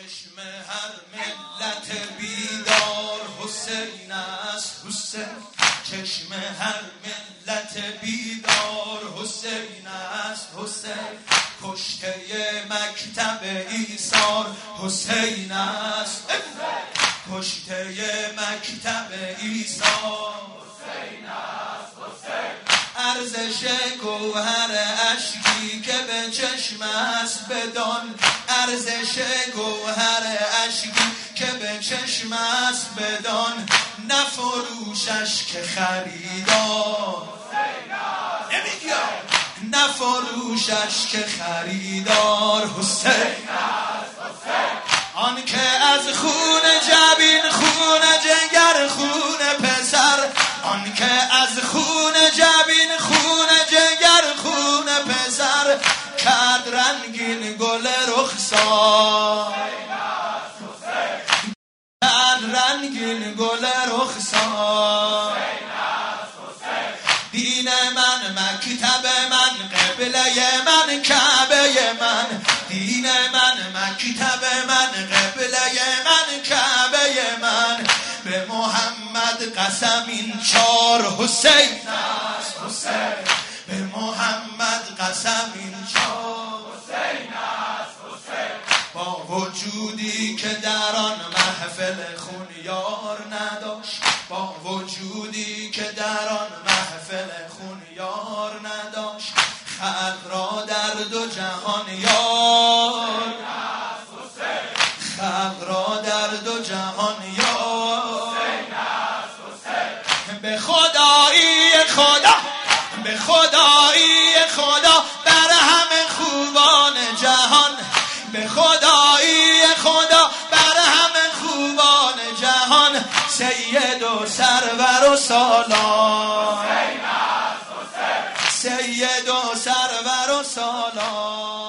چشم هر ملت بیدار حسین است حسین. چشم هر ملت بیدار حسین است حسین. کشته مکتب ایثار حسین است کشته مکتب ایثار حسین است حسین. ارزش گوهر اشکی که به چشم است بدان. ارزش گوهر اشکی که به چشم است بدان. نفروشش که خریدار نمیگه نفروشش که خریدار حسین است حسین. آن که از خون جبین خون جگر خون پسر. آن که از خون جبین خون جگر خون پسر کرد رنگین گل رخسار کرد رنگین گل رخسار. دین من مکتب من قبله من کعبه من. دین من مکتب من قبله من کعبه من. به محمد قسم این چار حسین است حسین. به محمد قسم این چار حسین است حسین. با وجودی که در آن محفل خون یار نداشت. با وجودی که در آن محفل خون یار نداشت. خلق را در دو جهان یار خلق را در دو جهان یار. به خدایی خدا به خدایی خدا بر همه خوبان جهان. به خدایی خدا بر همه خوبان جهان. سید و سرور و سالار سید و سرور و سالار.